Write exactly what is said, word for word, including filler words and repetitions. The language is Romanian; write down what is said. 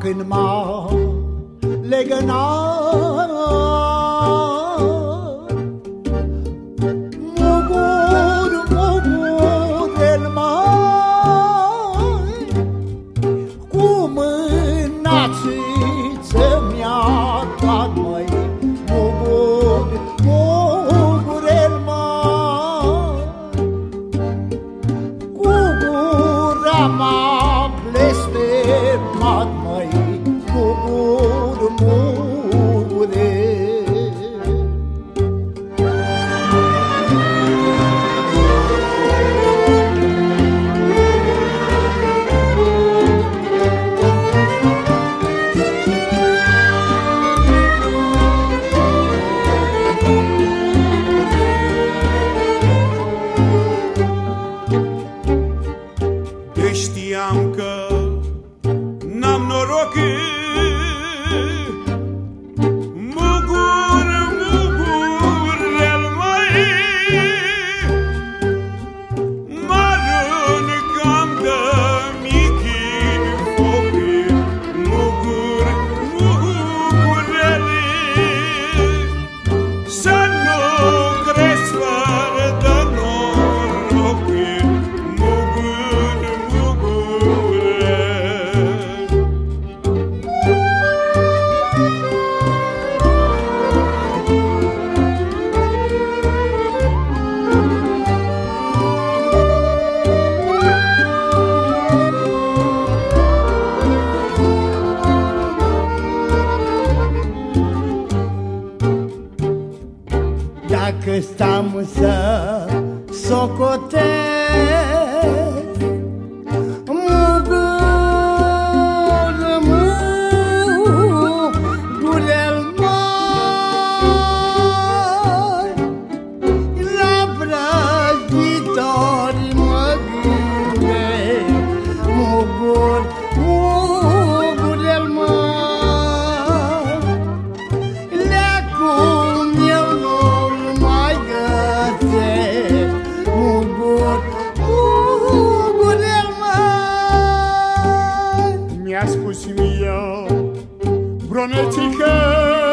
când m-a legănat. Mugur, mugurel mai, cu mânațiță mi-a luat, măi. Mugur, mugurel mai, cu gura m-a blestemat, măi. Mugur, mugurel. Știam că n-am noroc. Mugur, mugurel mai, m-aruncam de mic în foc. Mugur, mugurel, să nu crezi fără de noroc. Mugur, dacă stăm să socotesc, mugur, mugurel mai, la vrăjitori mă gândesc. Mugur, mugurel mai, leacum eu nu-l mai găsesc. Mugur, mugurel mai. mi-a spus mie bronețică